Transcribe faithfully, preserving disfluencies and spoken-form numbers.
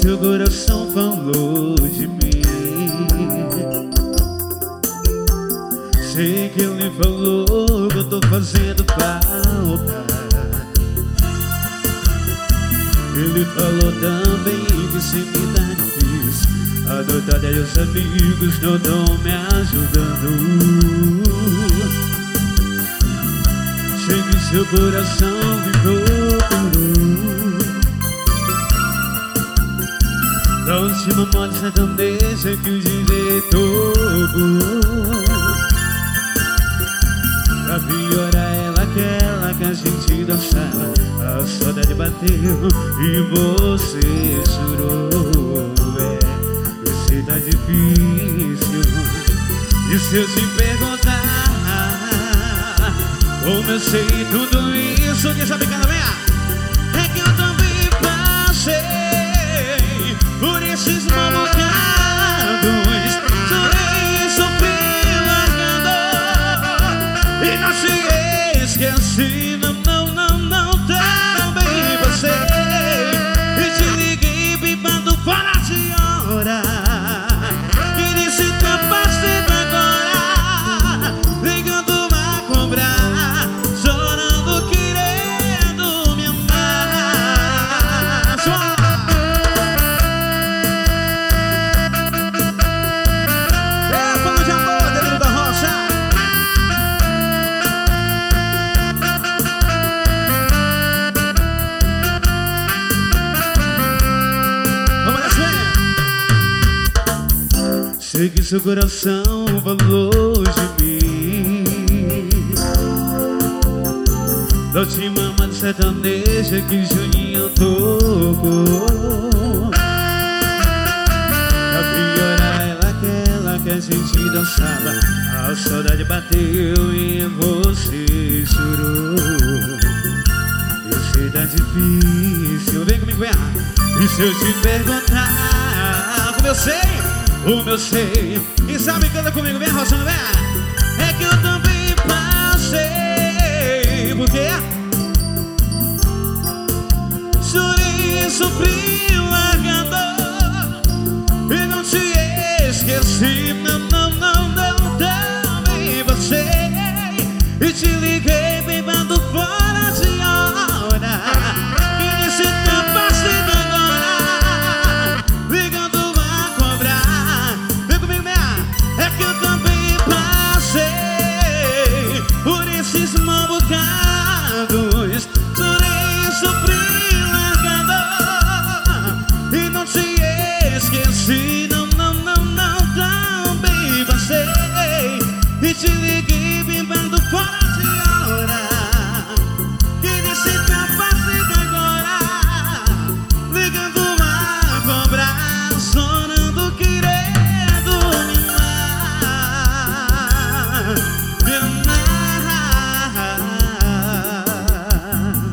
seu coração falou de mim. Sei que ele falou que eu tô fazendo falta. Ele falou também que se me dá difícil, a dotada e os amigos não tão me ajudando. Sei que seu coração me procurou. Da última moda sertaneja que o D J tocou. Pra piorar ela aquela que a gente dançava, a saudade bateu e você chorou. É, eu sei tá difícil. E se eu te perguntar como eu sei tudo isso, quem sabe cada vez é que eu também passei por esses maus bocados. Chorei, sofri, largando e não te esqueci. Não, não, não, não, também passei. E te liguei pipando fora de hora. E disse capaz de agora, ligando pra cobrar, chorando, querendo me amar. É fala de amor, Danilo da Rocha. Vamos descer. Sei que seu coração falou de mim. Da última moda sertaneja que Juninho tocou. Pra piorar ela aquela que a gente dançava, a saudade bateu e você chorou. Eu sei tá difícil, vem comigo, vem. E se eu te perguntar como eu sei, como eu sei, e sabe, canta comigo, vem roçando, vem. É que eu também passei, por quê? Chorei, sofri,